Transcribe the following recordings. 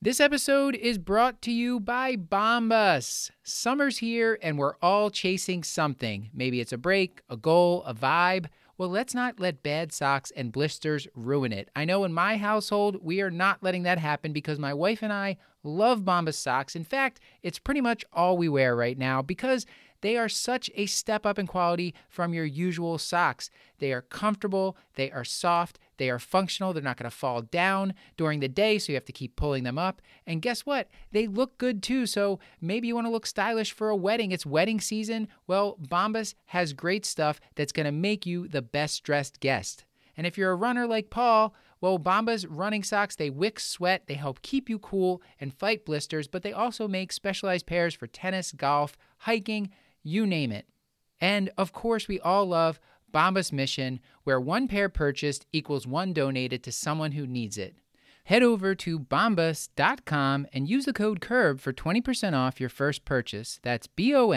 This episode is brought to you by Bombas. Summer's here and we're all chasing something. Maybe it's a break, a goal, a vibe. Well, let's not let bad socks and blisters ruin it. I know in my household, we are not letting that happen because my wife and I love Bombas socks. In fact, it's pretty much all we wear right now because they are such a step up in quality from your usual socks. They are comfortable, they are soft, they are functional, they're not going to fall down during the day, so you have to keep pulling them up. And guess what? They look good too, so maybe you want to look stylish for a wedding. It's wedding season. Well, Bombas has great stuff that's going to make you the best dressed guest. And if you're a runner like Paul, well, Bombas running socks, they wick sweat, they help keep you cool and fight blisters, but they also make specialized pairs for tennis, golf, hiking, you name it. And of course, we all love Bombas' mission, where one pair purchased equals one donated to someone who needs it. Head over to bombas.com and use the code CURB for 20% off your first purchase. That's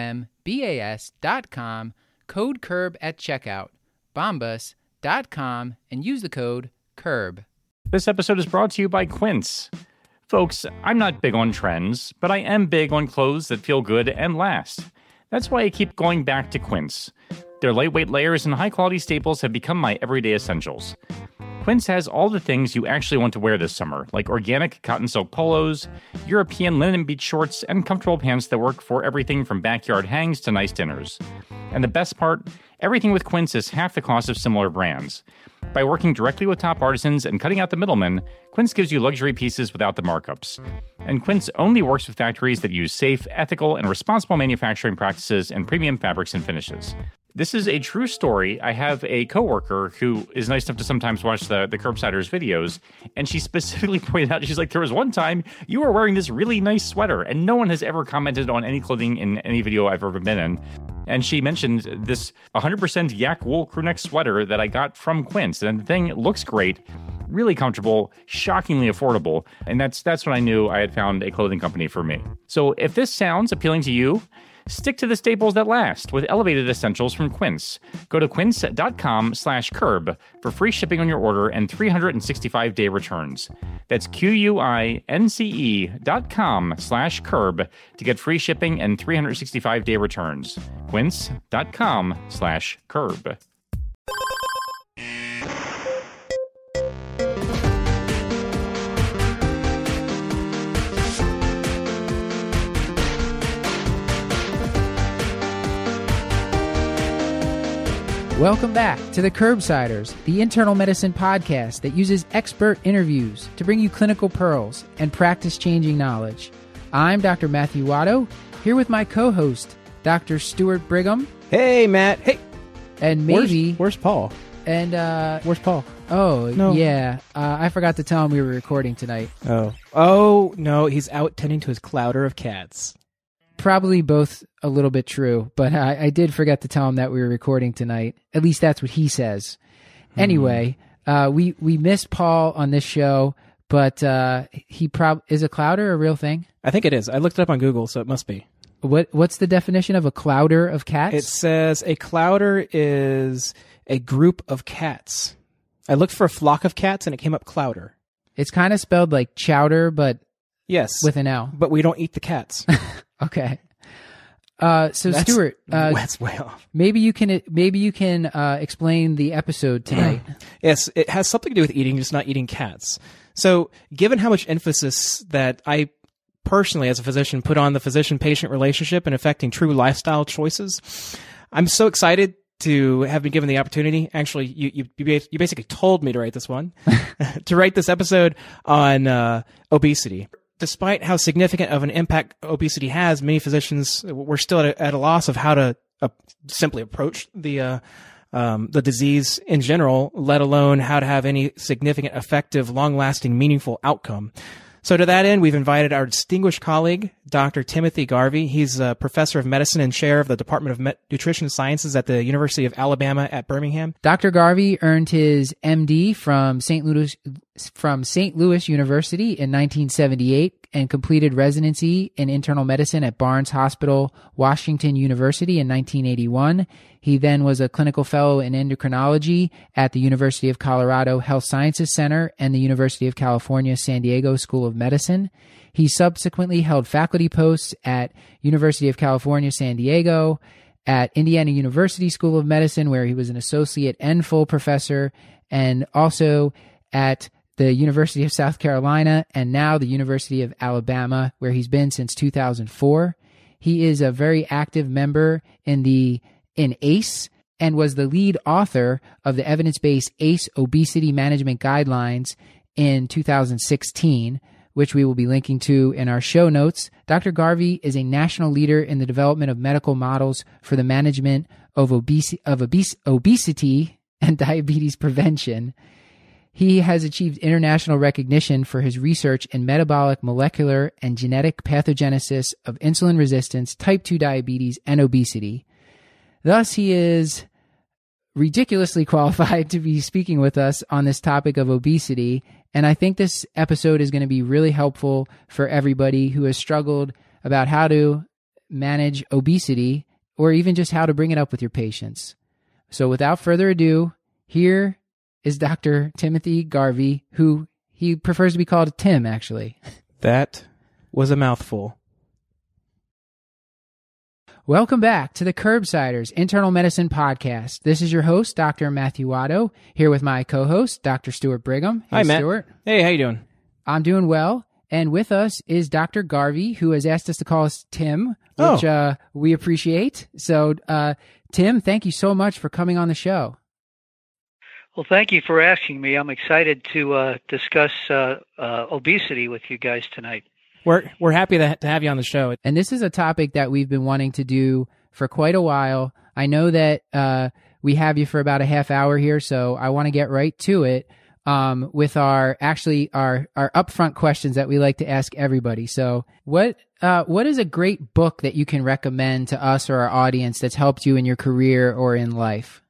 BOMBAS.com, code CURB at checkout. Bombas.com and use the code CURB. This episode is brought to you by Quince. Folks, I'm not big on trends, but I am big on clothes that feel good and last. That's why I keep going back to Quince. Their lightweight layers and high-quality staples have become my everyday essentials. Quince has all the things you actually want to wear this summer, like organic cotton silk polos, European linen beach shorts, and comfortable pants that work for everything from backyard hangs to nice dinners. And the best part, everything with Quince is half the cost of similar brands. By working directly with top artisans and cutting out the middlemen, Quince gives you luxury pieces without the markups. And Quince only works with factories that use safe, ethical, and responsible manufacturing practices and premium fabrics and finishes. This is a true story. I have a coworker who is nice enough to sometimes watch the Curbsiders videos, and she specifically pointed out, she's like, there was one time you were wearing this really nice sweater, and no one has ever commented on any clothing in any video I've ever been in. And she mentioned this 100% yak wool crewneck sweater that I got from Quince, and the thing looks great, really comfortable, shockingly affordable, and that's when I knew I had found a clothing company for me. So if this sounds appealing to you, stick to the staples that last with elevated essentials from Quince. Go to quince.com/curb for free shipping on your order and 365-day returns. That's QUINCE.com/curb to get free shipping and 365-day returns. Quince.com/curb. Welcome back to the Curbsiders, the internal medicine podcast that uses expert interviews to bring you clinical pearls and practice-changing knowledge. I'm Dr. Matthew Watto, here with my co-host, Dr. Stuart Brigham. Hey, Matt. Hey. And maybe... Where's Paul? And, Where's Paul? Oh, no. Yeah. I forgot to tell him we were recording tonight. Oh, no, he's out tending to his clouder of cats. Probably both a little bit true, but I did forget to tell him that we were recording tonight. At least that's what he says. Anyway, we missed Paul on this show, but is a clouder a real thing? I think it is. I looked it up on Google, so it must be. What's the definition of a clouder of cats? It says a clouder is a group of cats. I looked for a flock of cats, and it came up clouder. It's kind of spelled like chowder, but yes, with an L. But we don't eat the cats. Okay. Stuart, that's way off. Maybe you can explain the episode tonight. Yes, it has something to do with eating, just not eating cats. So, given how much emphasis that I personally, as a physician, put on the physician-patient relationship and affecting true lifestyle choices, I'm so excited to have been given the opportunity. Actually, you basically told me to write this one, to write this episode on obesity. Despite how significant of an impact obesity has, many physicians were still at a loss of how to simply approach the disease in general, let alone how to have any significant, effective, long-lasting, meaningful outcome. So to that end, we've invited our distinguished colleague, Dr. Timothy Garvey. He's a professor of medicine and chair of the Department of Nutrition Sciences at the University of Alabama at Birmingham. Dr. Garvey earned his MD from St. Louis University in 1978 and completed residency in internal medicine at Barnes Hospital, Washington University in 1981. He then was a clinical fellow in endocrinology at the University of Colorado Health Sciences Center and the University of California, San Diego School of Medicine. He subsequently held faculty posts at University of California, San Diego, at Indiana University School of Medicine, where he was an associate and full professor, and also at the University of South Carolina, and now the University of Alabama, where he's been since 2004. He is a very active member in ACE, and was the lead author of the evidence-based ACE Obesity Management Guidelines in 2016, which we will be linking to in our show notes. Dr. Garvey is a national leader in the development of medical models for the management of obesity and diabetes prevention. He has achieved international recognition for his research in metabolic, molecular, and genetic pathogenesis of insulin resistance, type 2 diabetes, and obesity. Thus, he is ridiculously qualified to be speaking with us on this topic of obesity. And I think this episode is going to be really helpful for everybody who has struggled about how to manage obesity or even just how to bring it up with your patients. So without further ado, here is Dr. Timothy Garvey, who he prefers to be called Tim, actually. That was a mouthful. Welcome back to the Curbsiders Internal Medicine Podcast. This is your host, Dr. Matthew Watto, here with my co-host, Dr. Stuart Brigham. Hey, Hi, Matt. Stuart. Hey, how you doing? I'm doing well. And with us is Dr. Garvey, who has asked us to call us Tim, which we appreciate. So, Tim, thank you so much for coming on the show. Well, thank you for asking me. I'm excited to discuss obesity with you guys tonight. We're happy to have you on the show. And this is a topic that we've been wanting to do for quite a while. I know that we have you for about a half hour here, so I want to get right to it with our upfront questions that we like to ask everybody. So what is a great book that you can recommend to us or our audience that's helped you in your career or in life?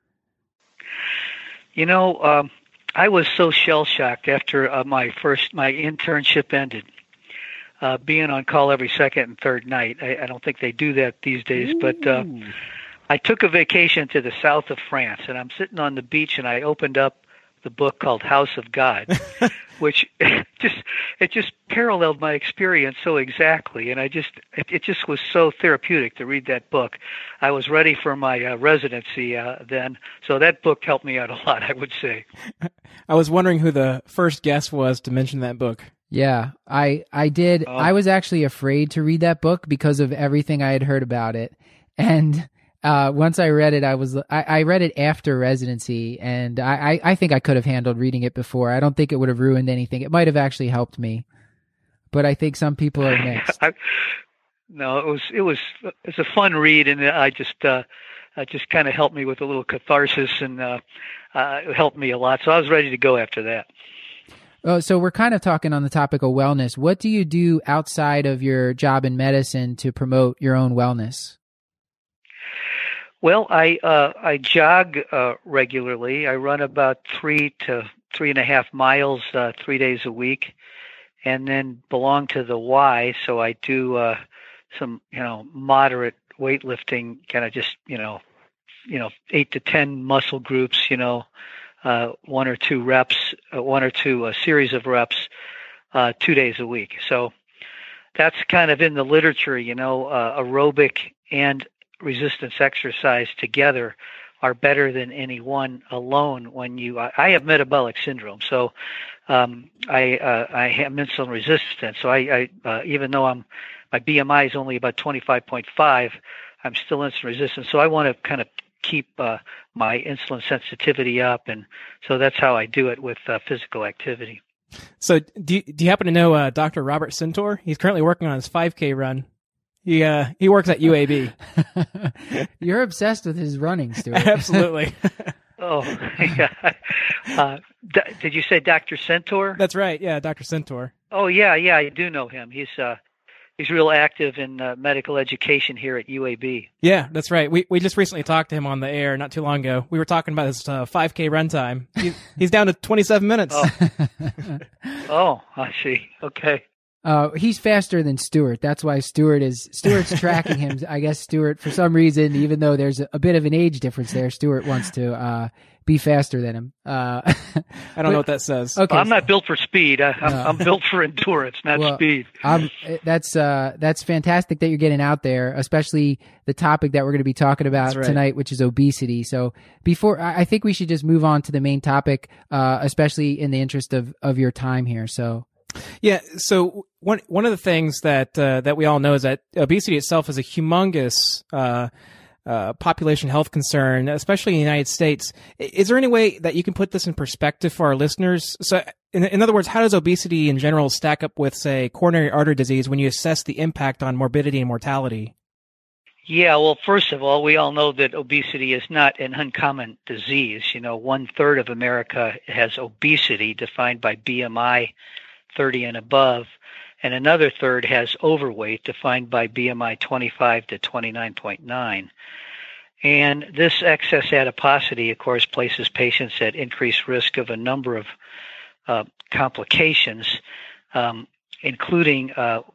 You know, I was so shell-shocked after my internship ended. Being on call every second and third night. I don't think they do that these days, but I took a vacation to the south of France, and I'm sitting on the beach, and I opened up the book called House of God, which it just paralleled my experience so exactly, and it just was so therapeutic to read that book. I was ready for my residency then, so that book helped me out a lot, I would say. I was wondering who the first guest was to mention that book. Yeah, I did. I was actually afraid to read that book because of everything I had heard about it. And once I read it, I read it after residency, and I think I could have handled reading it before. I don't think it would have ruined anything. It might have actually helped me, but I think some people are mixed. No, it's a fun read, and it just kind of helped me with a little catharsis, and it helped me a lot. So I was ready to go after that. Oh, so we're kind of talking on the topic of wellness. What do you do outside of your job in medicine to promote your own wellness? Well, I jog regularly. I run about 3 to 3.5 miles 3 days a week, and then belong to the Y. So I do some moderate weightlifting, kind of just 8 to 10 muscle groups. 1 or 2 reps, 1 or 2 series of reps, 2 days a week. So that's kind of in the literature, aerobic and resistance exercise together are better than any one alone. I have metabolic syndrome, so I have insulin resistance. So I even though my BMI is only about 25.5, I'm still insulin resistant. So I want to kind of keep my insulin sensitivity up, and so that's how I do it with physical activity. So do you happen to know Dr. Robert Centor? He's currently working on his 5K run. He works at UAB. You're obsessed with his running, Stuart. Absolutely. Oh, yeah. Did you say Dr. Centor? That's right. Yeah, Dr. Centor. Oh, yeah, I do know him. He's real active in medical education here at UAB. Yeah, that's right. We just recently talked to him on the air not too long ago. We were talking about his 5K run time. He's down to 27 minutes. Oh, I see. Okay. He's faster than Stuart. That's why Stuart's tracking him. I guess Stuart, for some reason, even though there's a bit of an age difference there, Stuart wants to be faster than him. I don't know what that says. Okay. Well, I'm not built for speed. I'm built for endurance, not speed. That's fantastic that you're getting out there, especially the topic that we're going to be talking about tonight, which is obesity. So I think we should just move on to the main topic, especially in the interest of your time here. So. Yeah. So one of the things that we all know is that obesity itself is a humongous population health concern, especially in the United States. Is there any way that you can put this in perspective for our listeners? So, in other words, how does obesity in general stack up with, say, coronary artery disease when you assess the impact on morbidity and mortality? Yeah, well, first of all, we all know that obesity is not an uncommon disease. 1/3 of America has obesity, defined by BMI 30 and above, and another third has overweight, defined by BMI 25 to 29.9. And this excess adiposity, of course, places patients at increased risk of a number of complications, including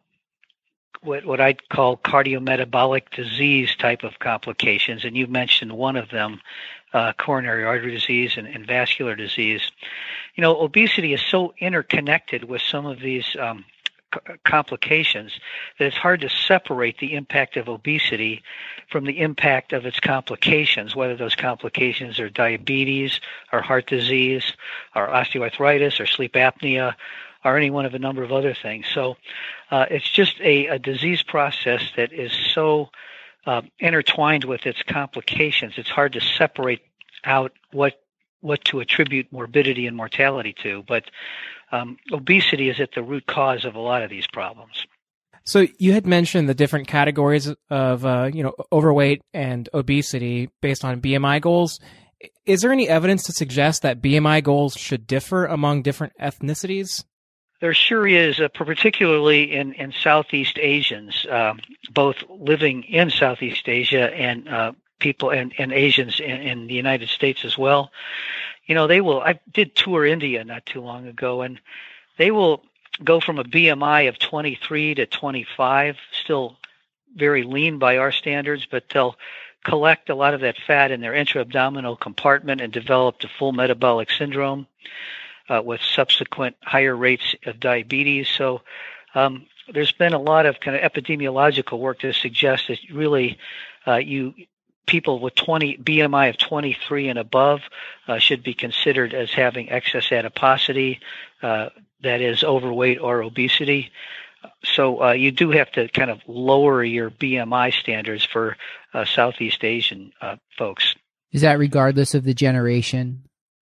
what I'd call cardiometabolic disease type of complications. And you mentioned one of them, coronary artery disease and vascular disease. Obesity is so interconnected with some of these complications that it's hard to separate the impact of obesity from the impact of its complications, whether those complications are diabetes or heart disease or osteoarthritis or sleep apnea or any one of a number of other things. So it's just a disease process that is so intertwined with its complications. It's hard to separate out what to attribute morbidity and mortality to, but obesity is at the root cause of a lot of these problems. So you had mentioned the different categories of overweight and obesity based on BMI goals. Is there any evidence to suggest that BMI goals should differ among different ethnicities? There sure is, particularly in Southeast Asians, both living in Southeast Asia and people and Asians in the United States as well. They will. I did tour India not too long ago, and they will go from a BMI of 23 to 25, still very lean by our standards, but they'll collect a lot of that fat in their intra-abdominal compartment and develop the full metabolic syndrome with subsequent higher rates of diabetes. So there's been a lot of kind of epidemiological work to suggest that really people with BMI of 23 and above should be considered as having excess adiposity, that is overweight or obesity. So you do have to kind of lower your BMI standards for Southeast Asian folks. Is that regardless of the generation?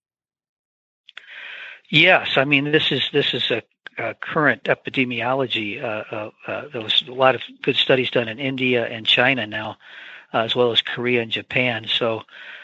Yes, I mean this is a current epidemiology. There was a lot of good studies done in India and China now, as well as Korea and Japan. So,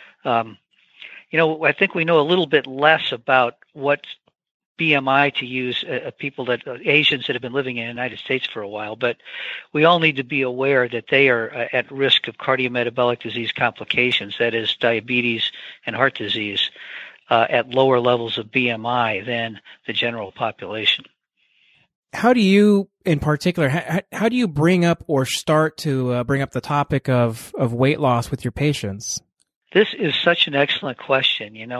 I think we know a little bit less about what BMI to use Asians that have been living in the United States for a while, but we all need to be aware that they are at risk of cardiometabolic disease complications, that is diabetes and heart disease, at lower levels of BMI than the general population. How do you, in particular, how do you bring up or start to bring up the topic of weight loss with your patients? This is such an excellent question. You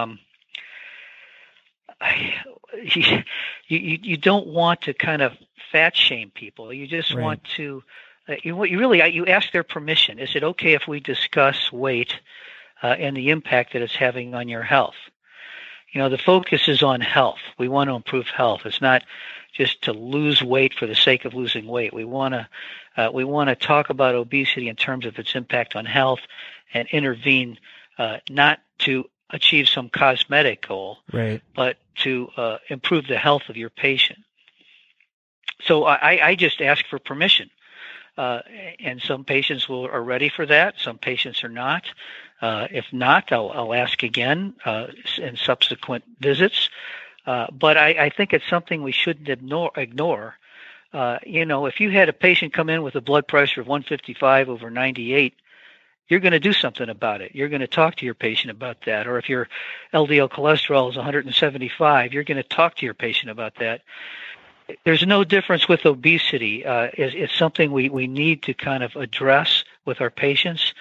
don't want to kind of fat shame people. You just want to. You ask their permission. Is it okay if we discuss weight and the impact that it's having on your health? The focus is on health. We want to improve health. It's not just to lose weight for the sake of losing weight. We want to talk about obesity in terms of its impact on health and intervene, not to achieve some cosmetic goal, but to improve the health of your patient. So I just ask for permission. And some patients are ready for that. Some patients are not. If not, I'll ask again in subsequent visits. But I think it's something we shouldn't ignore. If you had a patient come in with a blood pressure of 155/98, you're going to do something about it. You're going to talk to your patient about that. Or if your LDL cholesterol is 175, you're going to talk to your patient about that. there's no difference with obesity. It's something we need to kind of address with our patients,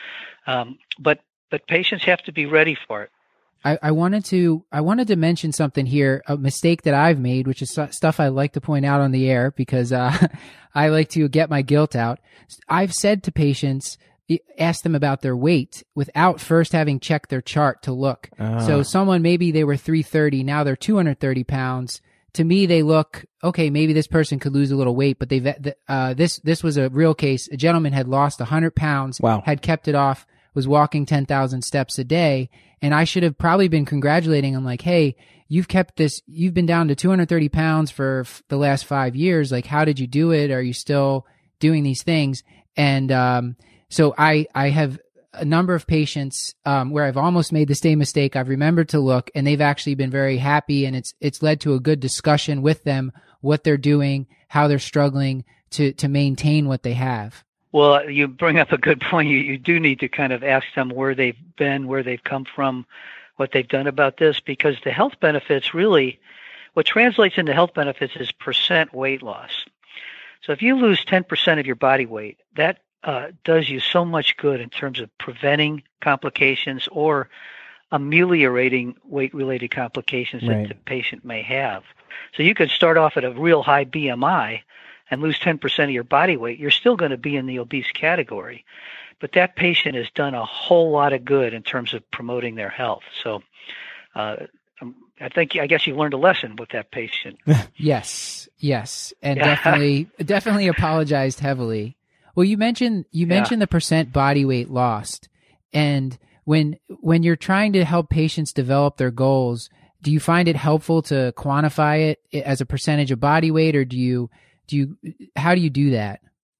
but patients have to be ready for it. I wanted to mention something here, a mistake that I've made, which is stuff I like to point out on the air because I like to get my guilt out. I've said to patients, ask them about their weight without first having checked their chart to look. So someone, maybe they were 330, now they're 230 pounds. To me, they look, okay, maybe this person could lose a little weight, but this was a real case. A gentleman had lost 100 pounds, had kept it off, was walking 10,000 steps a day. And I should have probably been congratulating him like, hey, you've been down to 230 pounds for the last 5 years. Like, how did you do it? Are you still doing these things? And so I have a number of patients where I've almost made the same mistake. I've remembered to look, and they've actually been very happy, and it's led to a good discussion with them, what they're doing, how they're struggling to maintain what they have. Well, you bring up a good point. You do need to kind of ask them where they've been, where they've come from, what they've done about this, because the health benefits really, what translates into health benefits is percent weight loss. So if you lose 10% of your body weight, that does you so much good in terms of preventing complications or ameliorating weight-related complications that the patient may have. So you could start off at a real high BMI and lose 10% of your body weight. You're still going to be in the obese category. But that patient has done a whole lot of good in terms of promoting their health. So I guess you learned a lesson with that patient. Yes. And definitely apologized heavily. Well, you mentioned the percent body weight lost. And when you're trying to help patients develop their goals, do you find it helpful to quantify it as a percentage of body weight, or how do you do that?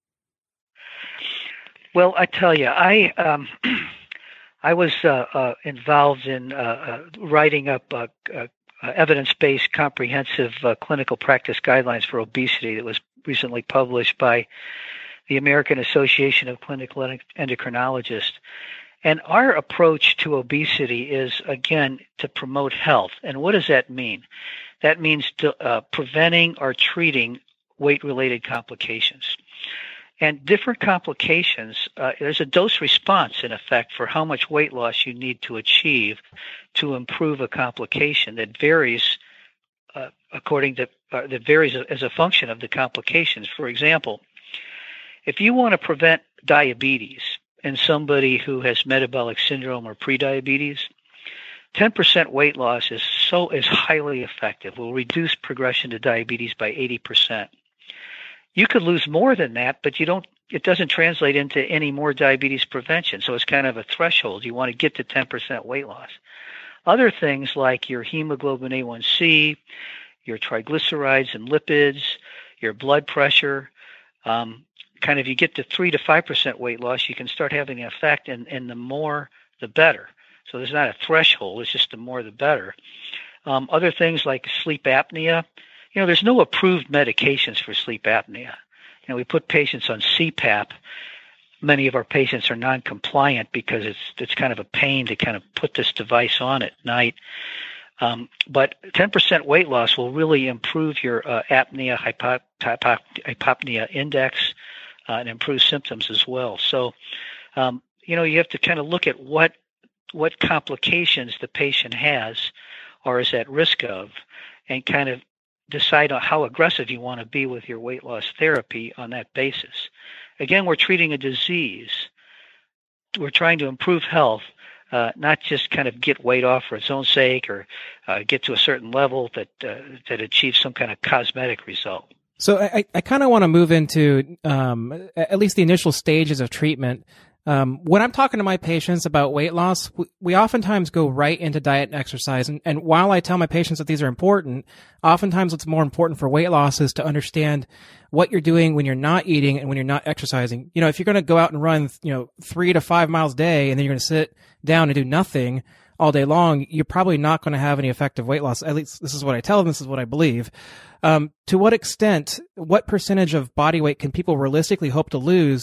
Well, I tell you, I was involved in writing up evidence-based comprehensive clinical practice guidelines for obesity that was recently published by the American Association of Clinical Endocrinologists. And our approach to obesity is, again, to promote health. And what does that mean? That means preventing or treating weight-related complications. And different complications, there's a dose response, in effect, for how much weight loss you need to achieve to improve a complication that varies that varies as a function of the complications. For example, if you want to prevent diabetes in somebody who has metabolic syndrome or prediabetes, 10% weight loss is highly effective. Will reduce progression to diabetes by 80%. You could lose more than that, but it doesn't translate into any more diabetes prevention. So it's kind of a threshold. You want to get to 10% weight loss. Other things like your hemoglobin A1C, your triglycerides and lipids, your blood pressure, you get to 3 to 5% weight loss, you can start having an effect, and the more, the better. So there's not a threshold. It's just the more, the better. Other things like sleep apnea. There's no approved medications for sleep apnea. We put patients on CPAP. Many of our patients are non-compliant because it's kind of a pain to kind of put this device on at night. But 10% weight loss will really improve your apnea hypopnea index and improve symptoms as well. So, you have to kind of look at what complications the patient has or is at risk of, and kind of decide on how aggressive you want to be with your weight loss therapy on that basis. Again, we're treating a disease. We're trying to improve health, not just kind of get weight off for its own sake or get to a certain level that achieves some kind of cosmetic result. So I kind of want to move into at least the initial stages of treatment. When I'm talking to my patients about weight loss, we oftentimes go right into diet and exercise. And while I tell my patients that these are important, oftentimes what's more important for weight loss is to understand what you're doing when you're not eating and when you're not exercising. If you're going to go out and run, 3 to 5 miles a day, and then you're going to sit down and do nothing all day long, you're probably not going to have any effective weight loss. At least this is what I tell them. This is what I believe. To what extent, what percentage of body weight can people realistically hope to lose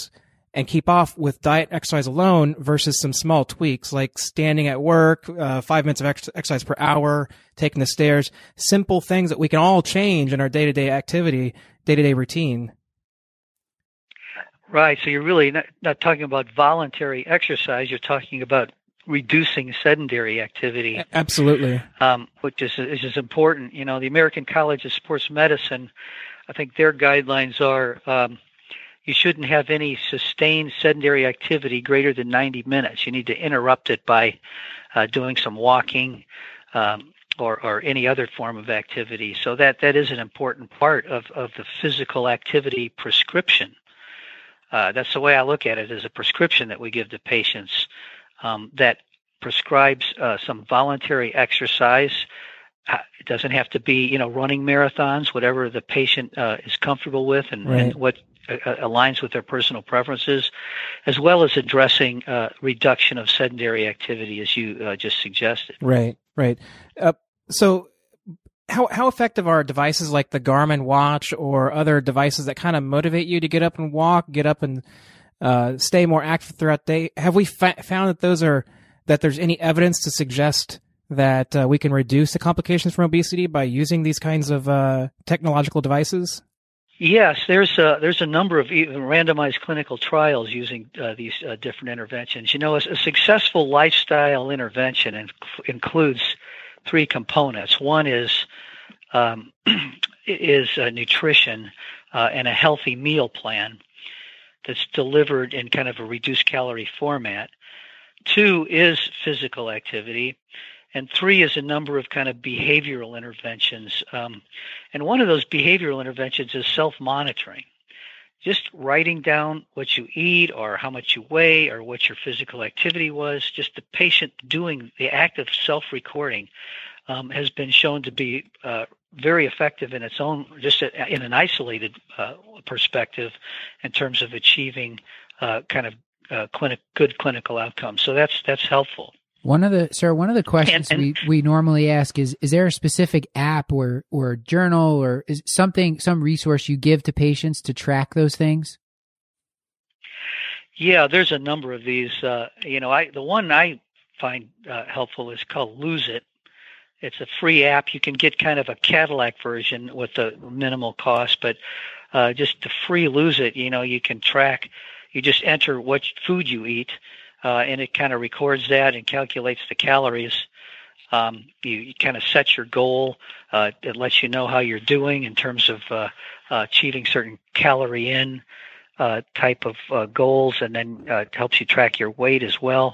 and keep off with diet exercise alone versus some small tweaks like standing at work, 5 minutes of exercise per hour, taking the stairs, simple things that we can all change in our day-to-day activity, day-to-day routine. Right. So you're really not talking about voluntary exercise. You're talking about reducing sedentary activity. Absolutely. Which is important. You know, the American College of Sports Medicine, I think their guidelines are you shouldn't have any sustained sedentary activity greater than 90 minutes. You need to interrupt it by doing some walking or any other form of activity. So that is an important part of the physical activity prescription. That's the way I look at it, as a prescription that we give to patients that prescribes some voluntary exercise. It doesn't have to be, running marathons, whatever the patient is comfortable with and what aligns with their personal preferences, as well as addressing reduction of sedentary activity, as you just suggested. Right. So how effective are devices like the Garmin watch or other devices that kind of motivate you to get up and walk, get up and stay more active throughout the day? Have we found that there's any evidence to suggest that we can reduce the complications from obesity by using these kinds of technological devices? Yes, there's a number of even randomized clinical trials using these different interventions. A successful lifestyle intervention includes three components. One is nutrition and a healthy meal plan that's delivered in kind of a reduced calorie format. Two is physical activity. And three is a number of kind of behavioral interventions. And one of those behavioral interventions is self-monitoring. Just writing down what you eat or how much you weigh or what your physical activity was. Just the patient doing the act of self-recording has been shown to be very effective in its own, just in an isolated perspective in terms of achieving kind of good clinical outcomes. So that's helpful. One of the questions we normally ask is there a specific app or journal or is some resource you give to patients to track those things? Yeah, there's a number of these. The one I find helpful is called Lose It. It's a free app. You can get kind of a Cadillac version with a minimal cost, but just the free Lose It, you can track. You just enter what food you eat. And it kind of records that and calculates the calories. You kind of set your goal. It lets you know how you're doing in terms of achieving certain calorie in type of goals, and then it helps you track your weight as well.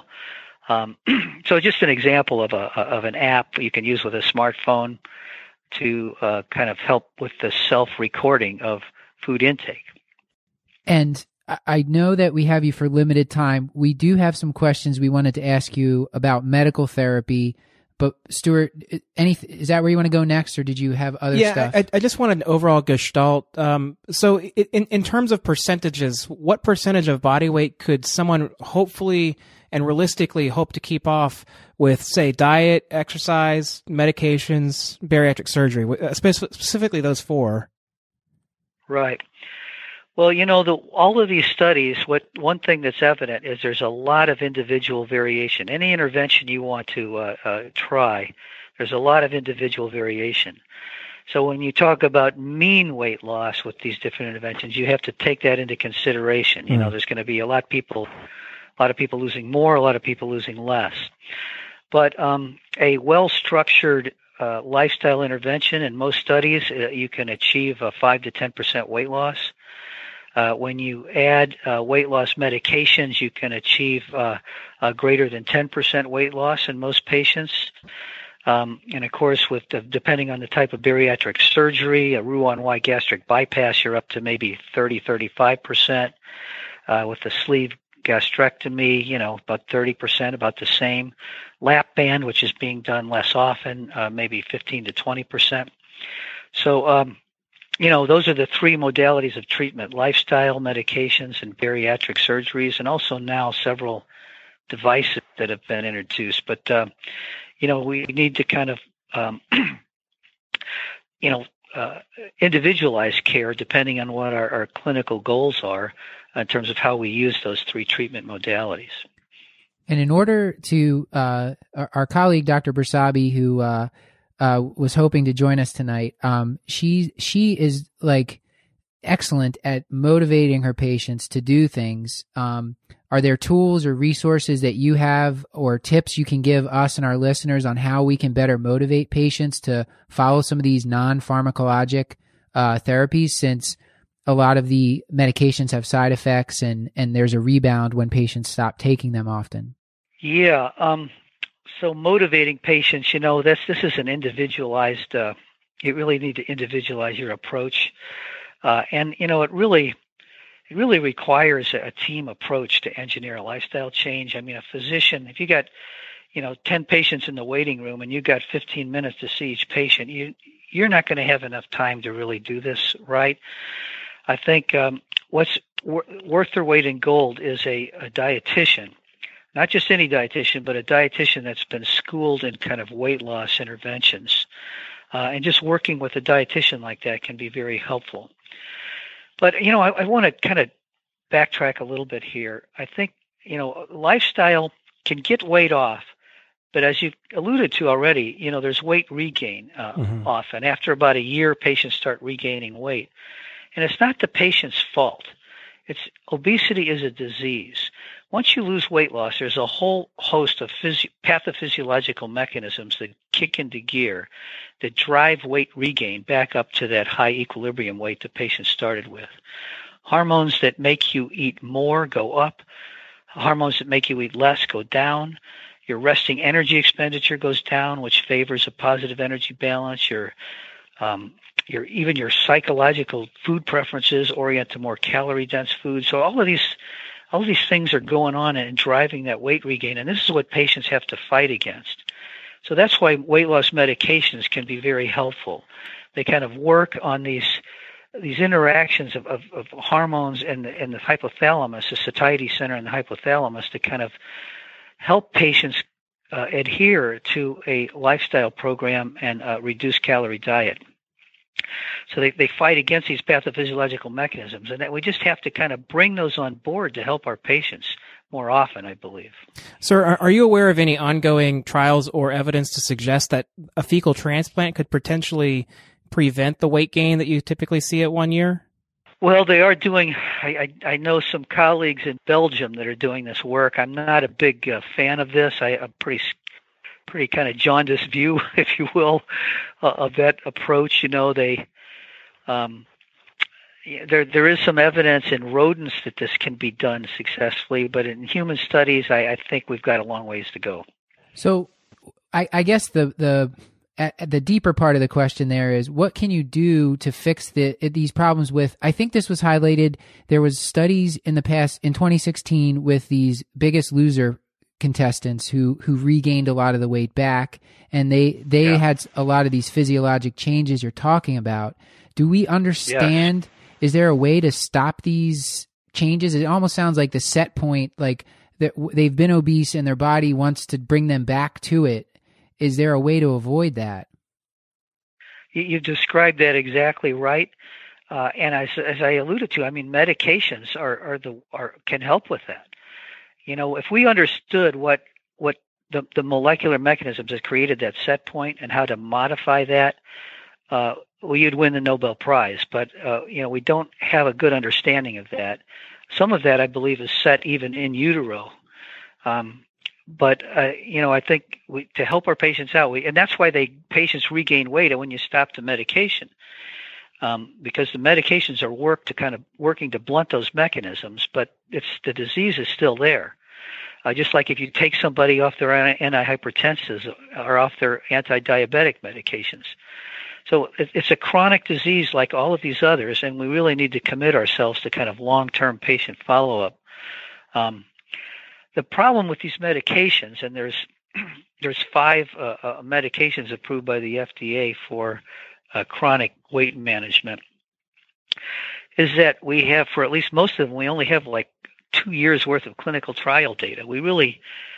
So just an example of an app you can use with a smartphone to kind of help with the self-recording of food intake. And I know that we have you for limited time. We do have some questions we wanted to ask you about medical therapy, but Stuart, is that where you want to go next, or did you have other stuff? Yeah, I just want an overall gestalt. So in terms of percentages, what percentage of body weight could someone hopefully and realistically hope to keep off with, say, diet, exercise, medications, bariatric surgery, specifically those four? Right. Well, all of these studies, one thing that's evident is there's a lot of individual variation. Any intervention you want to try, there's a lot of individual variation. So when you talk about mean weight loss with these different interventions, you have to take that into consideration. There's going to be a lot of people losing more, a lot of people losing less. But a well-structured lifestyle intervention, in most studies, you can achieve a 5 to 10% weight loss. When you add weight loss medications, you can achieve greater than 10% weight loss in most patients. And of course, depending on the type of bariatric surgery, a Roux-en-Y gastric bypass, you're up to maybe 30-35%. With the sleeve gastrectomy, about 30%, about the same. Lap band, which is being done less often, maybe 15 to 20%. So, those are the three modalities of treatment: lifestyle, medications, and bariatric surgeries, and also now several devices that have been introduced. But, we need to kind of, individualized care depending on what our clinical goals are in terms of how we use those three treatment modalities. And in order to, our colleague, Dr. Bersabi, who was hoping to join us tonight, she is like excellent at motivating her patients to do things. Are there tools or resources that you have or tips you can give us and our listeners on how we can better motivate patients to follow some of these non-pharmacologic therapies, since a lot of the medications have side effects and there's a rebound when patients stop taking them often? Yeah. So motivating patients, this is an individualized, you really need to individualize your approach. And it really requires a team approach to engineer a lifestyle change. I mean, a physician, if you got, 10 patients in the waiting room and you got 15 minutes to see each patient, you're not going to have enough time to really do this right. I think what's worth their weight in gold is a dietitian, not just any dietitian, but a dietitian that's been schooled in kind of weight loss interventions. And just working with a dietitian like that can be very helpful. But, I want to kind of backtrack a little bit here. I think, lifestyle can get weight off, but as you alluded to already, there's weight regain often. After about a year, patients start regaining weight. And it's not the patient's fault. Obesity is a disease. Once you lose weight loss, there's a whole host of pathophysiological mechanisms that kick into gear that drive weight regain back up to that high equilibrium weight the patient started with. Hormones that make you eat more go up. Hormones that make you eat less go down. Your resting energy expenditure goes down, which favors a positive energy balance. Even your psychological food preferences orient to more calorie-dense foods. So all of these things are going on and driving that weight regain, and this is what patients have to fight against. So that's why weight loss medications can be very helpful. They kind of work on these interactions of hormones and the hypothalamus, the satiety center and the hypothalamus, to kind of help patients adhere to a lifestyle program and a reduced calorie diet. So they fight against these pathophysiological mechanisms, and that we just have to kind of bring those on board to help our patients more often, I believe. Sir, are you aware of any ongoing trials or evidence to suggest that a fecal transplant could potentially prevent the weight gain that you typically see at 1 year? Well, they are doing, I know some colleagues in Belgium that are doing this work. I'm not a big fan of this. I'm pretty kind of jaundiced view, if you will, of that approach. There is some evidence in rodents that this can be done successfully, but in human studies, I think we've got a long ways to go. So I guess the deeper part of the question there is, what can you do to fix these problems with, I think this was highlighted, there was studies in the past, in 2016, with these Biggest Loser contestants who regained a lot of the weight back, and they had a lot of these physiologic changes you're talking about. Do we understand, is there a way to stop these changes? It almost sounds like the set point, like they've been obese and their body wants to bring them back to it. Is there a way to avoid that? You described that exactly right. And as I alluded to, I mean, medications can help with that. If we understood what the molecular mechanisms that created that set point and how to modify that, you'd win the Nobel Prize. But we don't have a good understanding of that. Some of that, I believe, is set even in utero. But I think to help our patients out, and that's why patients regain weight when you stop the medication, because the medications are working to blunt those mechanisms, but the disease is still there. Just like if you take somebody off their antihypertensives or off their anti-diabetic medications. So it's a chronic disease like all of these others, and we really need to commit ourselves to kind of long-term patient follow-up. The problem with these medications, and there's 5 medications approved by the FDA for chronic weight management, is that we have, for at least most of them, we only have like 2 years worth of clinical trial data.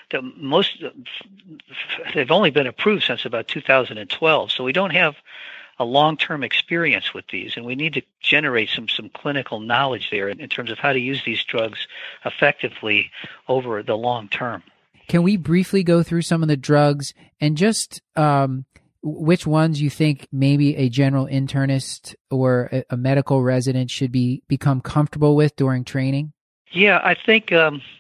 They've only been approved since about 2012, so we don't have a long-term experience with these, and we need to generate some clinical knowledge there in terms of how to use these drugs effectively over the long term. Can we briefly go through some of the drugs and just which ones you think maybe a general internist or a medical resident should become comfortable with during training? Yeah, I think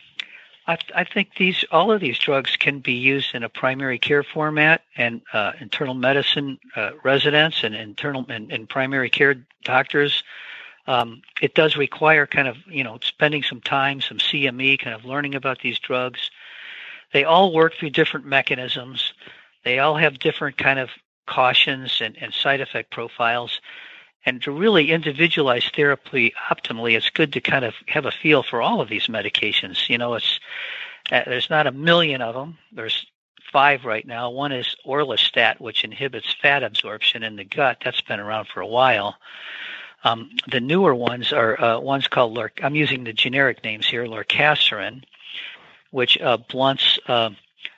all of these drugs can be used in a primary care format, and internal medicine residents and primary care doctors. It does require kind of spending some time, some CME, kind of learning about these drugs. They all work through different mechanisms. They all have different kind of cautions and side effect profiles. And to really individualize therapy optimally, it's good to kind of have a feel for all of these medications. There's not a million of them. There's 5 right now. One is orlistat, which inhibits fat absorption in the gut. That's been around for a while. The newer ones are ones called, I'm using the generic names here, lorcaserin, which blunts the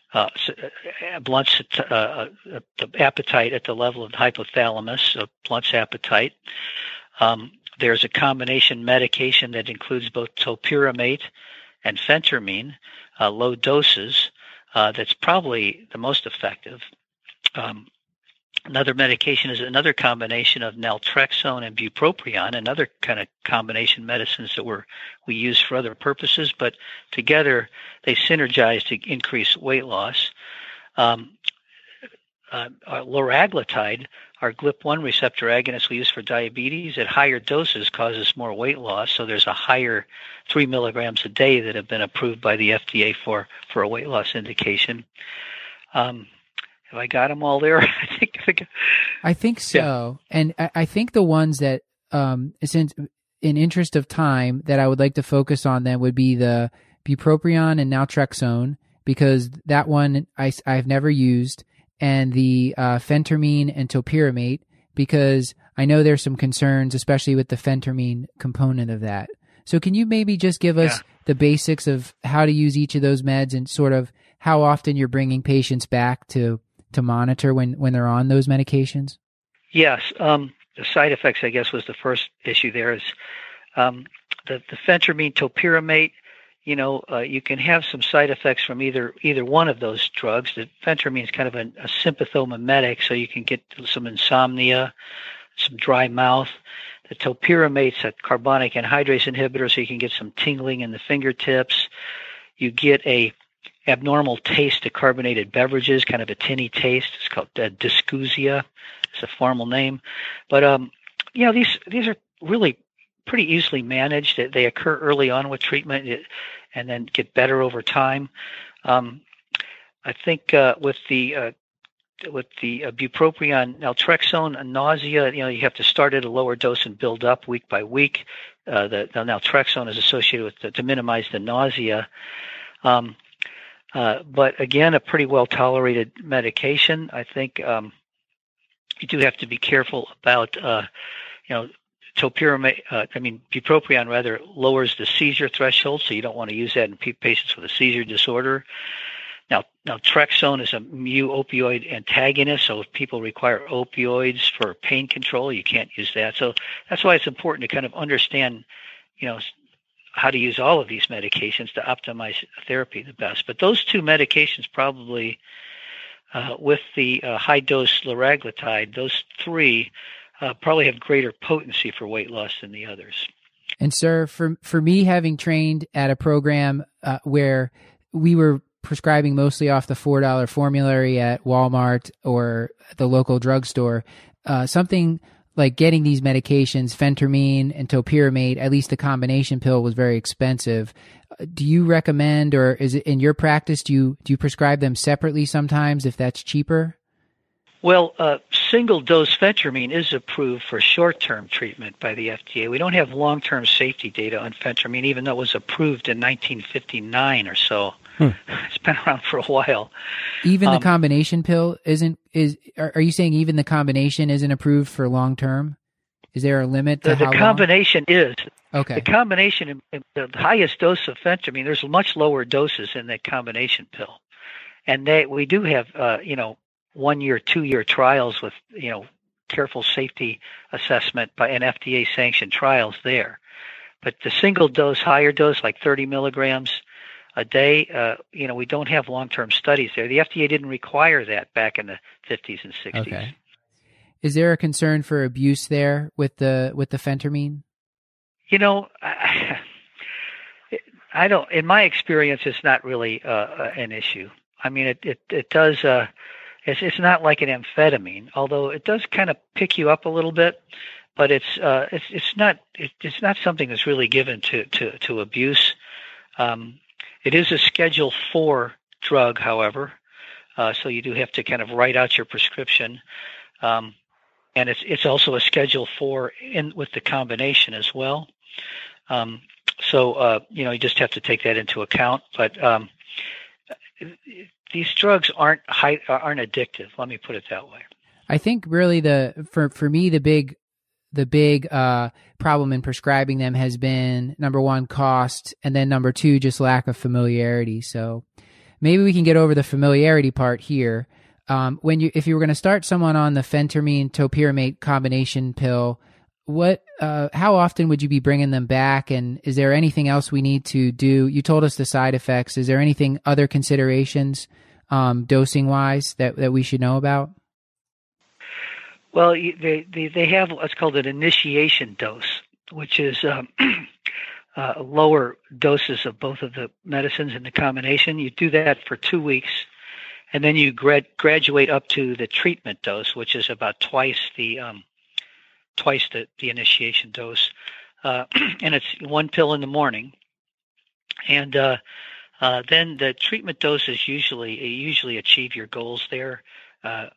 appetite at the level of the hypothalamus, so blunts appetite. There's a combination medication that includes both topiramate and phentermine, low doses, that's probably the most effective. Another medication is another combination of naltrexone and bupropion, another kind of combination medicines that we use for other purposes, but together they synergize to increase weight loss. Liraglutide, our GLP-1 receptor agonist we use for diabetes, at higher doses causes more weight loss, so there's a higher 3 milligrams a day that have been approved by the FDA for a weight loss indication. Have I got them all there? I think so. Yeah. And I think the ones that, since in interest of time, that I would like to focus on then would be the bupropion and naltrexone, because that one I've never used, and the phentermine and topiramate, because I know there's some concerns, especially with the phentermine component of that. So can you maybe just give us the basics of how to use each of those meds and sort of how often you're bringing patients back to monitor when they're on those medications? Yes. The side effects, I guess, was the first issue there. Is the phentermine topiramate, you can have some side effects from either one of those drugs. The phentermine is kind of a sympathomimetic, so you can get some insomnia, some dry mouth. The topiramate's a carbonic anhydrase inhibitor, so you can get some tingling in the fingertips. You get a abnormal taste to carbonated beverages, kind of a tinny taste. It's called dysgeusia. It's a formal name. But, these are really pretty easily managed. They occur early on with treatment and then get better over time. I think with the bupropion, naltrexone, nausea, you have to start at a lower dose and build up week by week. The naltrexone is associated with to minimize the nausea. But again, a pretty well-tolerated medication. I think you do have to be careful about, bupropion rather lowers the seizure threshold, so you don't want to use that in patients with a seizure disorder. Now, naltrexone is a mu-opioid antagonist, so if people require opioids for pain control, you can't use that. So that's why it's important to kind of understand, how to use all of these medications to optimize therapy the best. But those 2 medications probably, with the high-dose liraglutide, those 3 probably have greater potency for weight loss than the others. And sir, for me, having trained at a program where we were prescribing mostly off the $4 formulary at Walmart or the local drugstore, something like getting these medications, phentermine and topiramate, at least the combination pill, was very expensive. Do you recommend, or is it in your practice, do you prescribe them separately sometimes if that's cheaper? Well, single-dose phentermine is approved for short-term treatment by the FDA. We don't have long-term safety data on phentermine, even though it was approved in 1959 or so. It's been around for a while. Even the combination pill are you saying even the combination isn't approved for long-term? Is there a limit to how the combination long? Is. Okay. The combination, the highest dose of phentermine, there's much lower doses in the combination pill. And we do have, 1 year, 2 year trials with, careful safety assessment by an FDA-sanctioned trials there. But the single dose, higher dose, like 30 milligrams a day, we don't have long-term studies there. The FDA didn't require that back in the 50s and 60s. Okay. Is there a concern for abuse there with the phentermine? I don't. In my experience, it's not really an issue. I mean, it does. It's not like an amphetamine, although it does kind of pick you up a little bit. But it's not something that's really given to abuse. It is a Schedule IV drug, however, so you do have to kind of write out your prescription. And it's also a Schedule IV with the combination as well. So you just have to take that into account. But these drugs aren't addictive. Let me put it that way. I think really for me the big problem in prescribing them has been, number one, cost, and then number two, just lack of familiarity. So maybe we can get over the familiarity part here. If you were going to start someone on the phentermine topiramate combination pill, how often would you be bringing them back? And is there anything else we need to do? You told us the side effects. Is there anything, other considerations, dosing wise that we should know about? Well, they have what's called an initiation dose, which is lower doses of both of the medicines in the combination. You do that for 2 weeks. And then you graduate up to the treatment dose, which is about twice the initiation dose, and it's one pill in the morning. And then the treatment doses usually achieve your goals there. The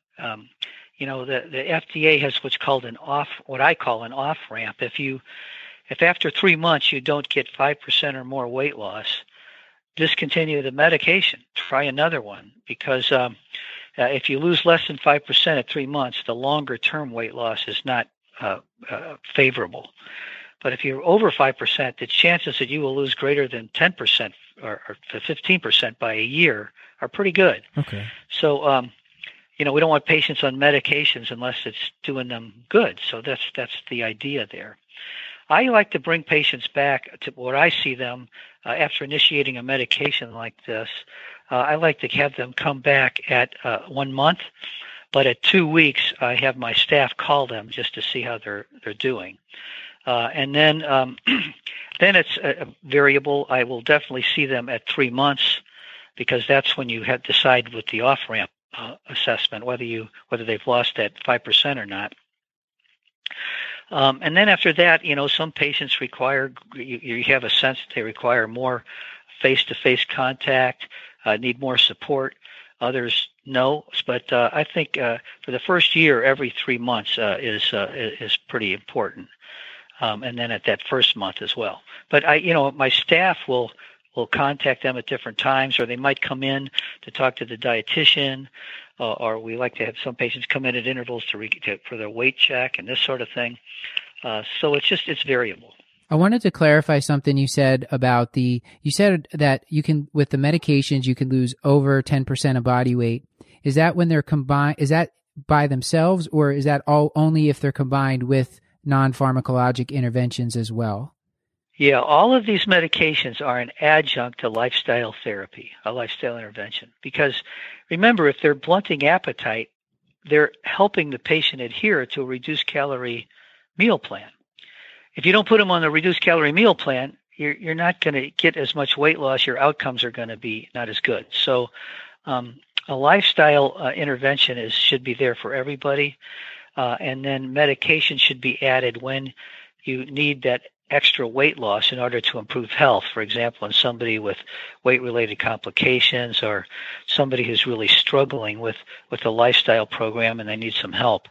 FDA has what's called what I call an off ramp. If after 3 months you don't get 5% or more weight loss, discontinue the medication. Try another one, because if you lose less than 5% at 3 months, the longer-term weight loss is not favorable. But if you're over 5%, the chances that you will lose greater than 10% or 15% by a year are pretty good. Okay. So, we don't want patients on medications unless it's doing them good. So that's the idea there. I like to bring patients back to where I see them after initiating a medication like this. I like to have them come back at 1 month, but at 2 weeks, I have my staff call them just to see how they're doing. And then then it's variable. I will definitely see them at 3 months, because that's when you have to decide with the off-ramp assessment whether they've lost that 5% or not. And then after that, some patients you have a sense that they require more face-to-face contact, need more support. Others no, but I think for the first year, every 3 months is pretty important, and then at that first month as well. But my staff will contact them at different times, or they might come in to talk to the dietitian, or we like to have some patients come in at intervals for their weight check and this sort of thing. So it's variable. I wanted to clarify something you said about you said that with the medications, you can lose over 10% of body weight. Is that when they're combined? Is that by themselves, or is that only if they're combined with non-pharmacologic interventions as well? Yeah, all of these medications are an adjunct to lifestyle therapy, a lifestyle intervention. Because remember, if they're blunting appetite, they're helping the patient adhere to a reduced calorie meal plan. If you don't put them on the reduced calorie meal plan, you're not going to get as much weight loss. Your outcomes are going to be not as good. So a lifestyle intervention should be there for everybody. And then medication should be added when you need that extra weight loss in order to improve health. For example, in somebody with weight-related complications, or somebody who's really struggling with a lifestyle program and they need some help.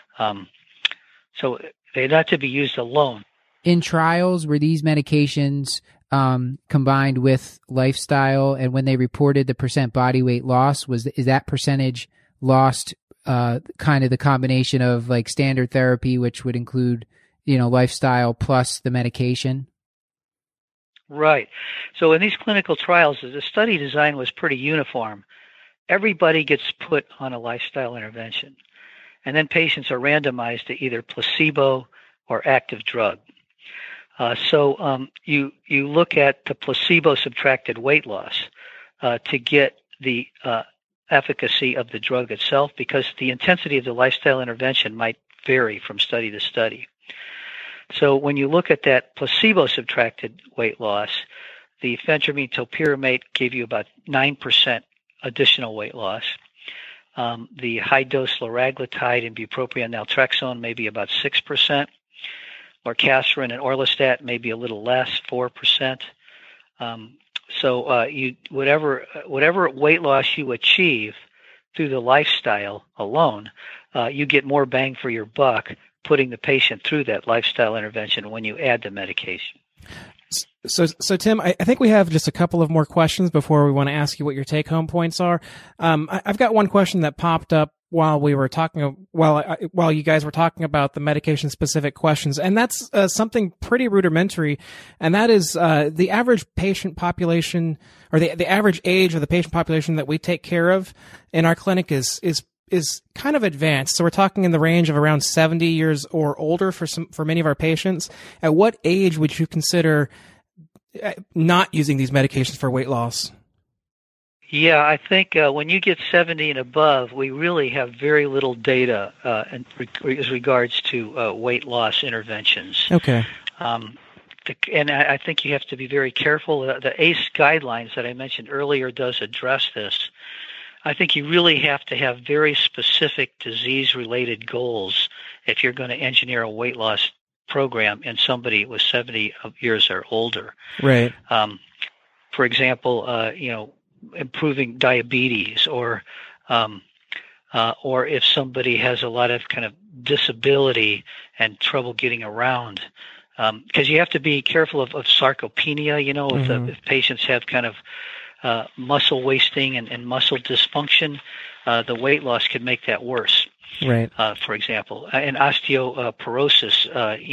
So they're not to be used alone. In trials, were these medications combined with lifestyle, and when they reported the percent body weight loss, is that percentage lost kind of the combination of like standard therapy, which would include lifestyle plus the medication? Right. So in these clinical trials, the study design was pretty uniform. Everybody gets put on a lifestyle intervention. and then patients are randomized to either placebo or active drug. So you look at the placebo-subtracted weight loss to get the efficacy of the drug itself, because the intensity of the lifestyle intervention might vary from study to study. So when you look at that placebo-subtracted weight loss, the phentermine topiramate gave you about 9% additional weight loss. The high-dose liraglutide and bupropion naltrexone may be about 6%. Lorcaserin and orlistat may be a little less, 4%. So whatever weight loss you achieve through the lifestyle alone, you get more bang for your buck putting the patient through that lifestyle intervention when you add the medication. So Tim, I think we have just a couple of more questions before we want to ask you what your take-home points are. I've got one question that popped up while we were talking, while you guys were talking about the medication-specific questions, and that's something pretty rudimentary, and that is the average patient population, or the average age of the patient population that we take care of in our clinic is kind of advanced. So we're talking in the range of around 70 years or older for many of our patients. At what age would you consider not using these medications for weight loss? Yeah, I think when you get 70 and above, we really have very little data as regards to weight loss interventions. Okay. And I think you have to be very careful. The ACE guidelines that I mentioned earlier does address this. I think you really have to have very specific disease-related goals if you're going to engineer a weight loss program in somebody with 70 years or older. Right. For example, improving diabetes, or if somebody has a lot of kind of disability and trouble getting around. Because you have to be careful of sarcopenia, if patients have kind of muscle wasting and muscle dysfunction, the weight loss could make that worse. Right. For example, and osteoporosis,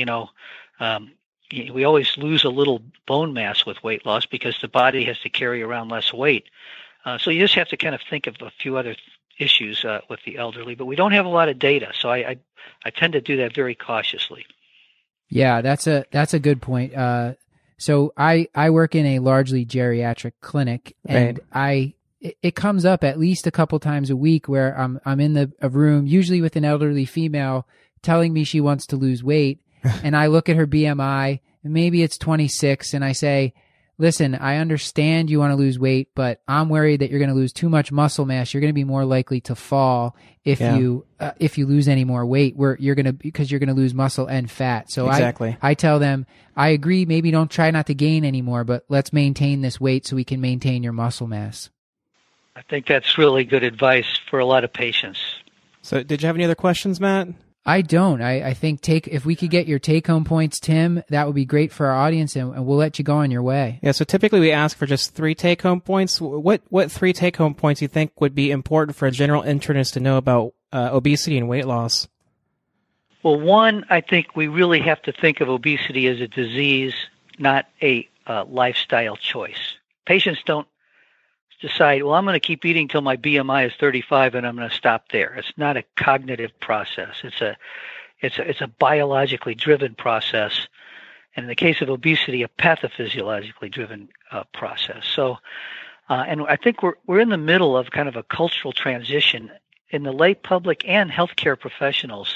we always lose a little bone mass with weight loss because the body has to carry around less weight. So you just have to kind of think of a few other issues with the elderly, but we don't have a lot of data, so I tend to do that very cautiously. Yeah, that's a good point. So I work in a largely geriatric clinic, and right. It comes up at least a couple times a week where I'm in a room, usually with an elderly female, telling me she wants to lose weight, and I look at her BMI, and maybe it's 26, and I say, listen, I understand you want to lose weight, but I'm worried that you're going to lose too much muscle mass. You're going to be more likely to fall if you lose any more weight, because you're going to lose muscle and fat. So exactly. I tell them, I agree, maybe don't try not to gain anymore, but let's maintain this weight so we can maintain your muscle mass. I think that's really good advice for a lot of patients. So did you have any other questions, Matt? I don't. I think if we could get your take-home points, Tim, that would be great for our audience, and we'll let you go on your way. Yeah, so typically we ask for just 3 take-home points. What 3 take-home points you think would be important for a general internist to know about obesity and weight loss? Well, one, I think we really have to think of obesity as a disease, not a lifestyle choice. Patients don't decide, well, I'm going to keep eating till my BMI is 35 and I'm going to stop there. It's not a cognitive process. It's a biologically driven process, and in the case of obesity, a pathophysiologically driven process. So, and I think we're in the middle of kind of a cultural transition in the lay public and healthcare professionals.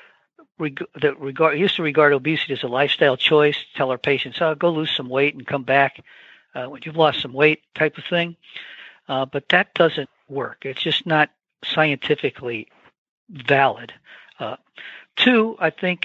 Used to regard obesity as a lifestyle choice. Tell our patients, go lose some weight and come back when you've lost some weight, type of thing. But that doesn't work. It's just not scientifically valid. 2, I think,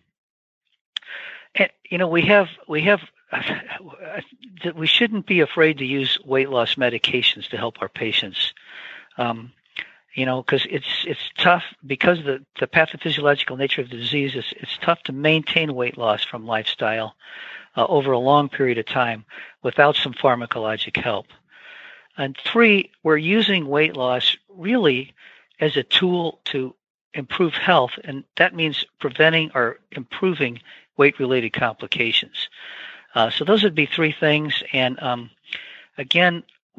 we shouldn't be afraid to use weight loss medications to help our patients. Because it's tough, because the pathophysiological nature of the disease it's tough to maintain weight loss from lifestyle over a long period of time without some pharmacologic help. And 3, we're using weight loss really as a tool to improve health, and that means preventing or improving weight-related complications. So those would be 3 things. And again, we should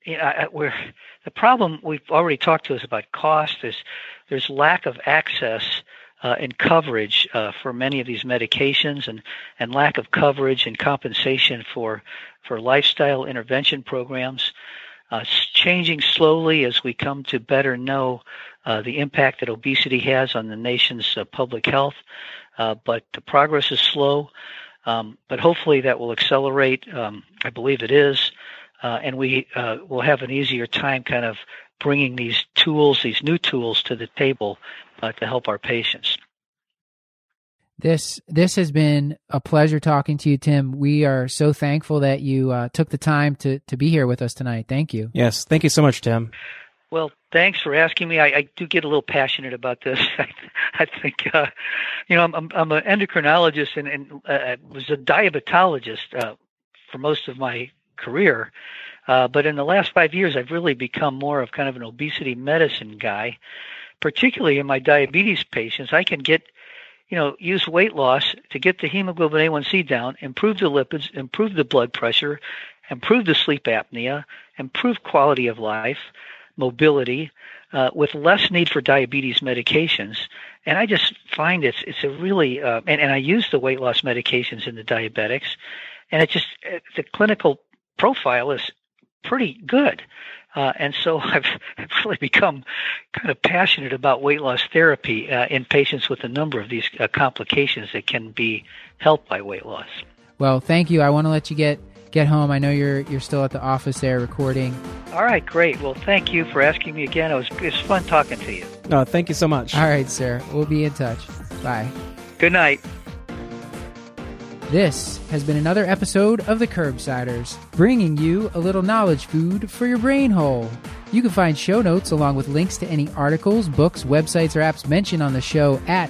the problem we've already talked to us about cost. There's lack of access and coverage for many of these medications, and lack of coverage and compensation for lifestyle intervention programs. It's changing slowly as we come to better know the impact that obesity has on the nation's public health, but the progress is slow. But hopefully that will accelerate. I believe it is. And we will have an easier time kind of bringing these new tools to the table to help our patients. This has been a pleasure talking to you, Tim. We are so thankful that you took the time to be here with us tonight. Thank you. Yes, thank you so much, Tim. Well, thanks for asking me. I do get a little passionate about this. I think, I'm an endocrinologist and was a diabetologist for most of my career. But in the last 5 years, I've really become more of kind of an obesity medicine guy, particularly in my diabetes patients. I can use weight loss to get the hemoglobin A1C down, improve the lipids, improve the blood pressure, improve the sleep apnea, improve quality of life, mobility, with less need for diabetes medications. And I just find it's a really, and I use the weight loss medications in the diabetics, and the clinical profile is pretty good. And so I've really become kind of passionate about weight loss therapy in patients with a number of these complications that can be helped by weight loss. Well, thank you. I want to let you get home. I know you're still at the office there recording. All right, great. Well, thank you for asking me again. It was fun talking to you. No, thank you so much. All right, sir. We'll be in touch. Bye. Good night. This has been another episode of The Curbsiders, bringing you a little knowledge food for your brain hole. You can find show notes along with links to any articles, books, websites, or apps mentioned on the show at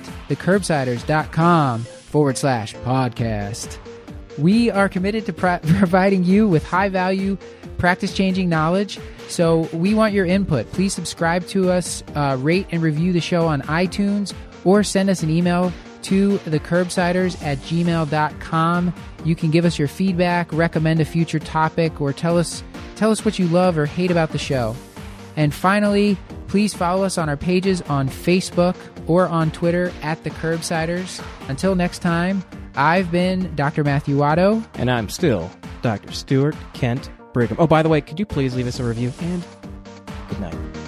thecurbsiders.com/podcast. We are committed to providing you with high-value, practice-changing knowledge, so we want your input. Please subscribe to us, rate and review the show on iTunes, or send us an email to thecurbsiders@gmail.com. You can give us your feedback, recommend a future topic, or tell us what you love or hate about the show. And finally, please follow us on our pages on Facebook or on Twitter at The Curbsiders. Until next time, I've been Dr. Matthew Watto. And I'm still Dr. Stuart Kent Brigham. Oh, by the way, could you please leave us a review? And good night.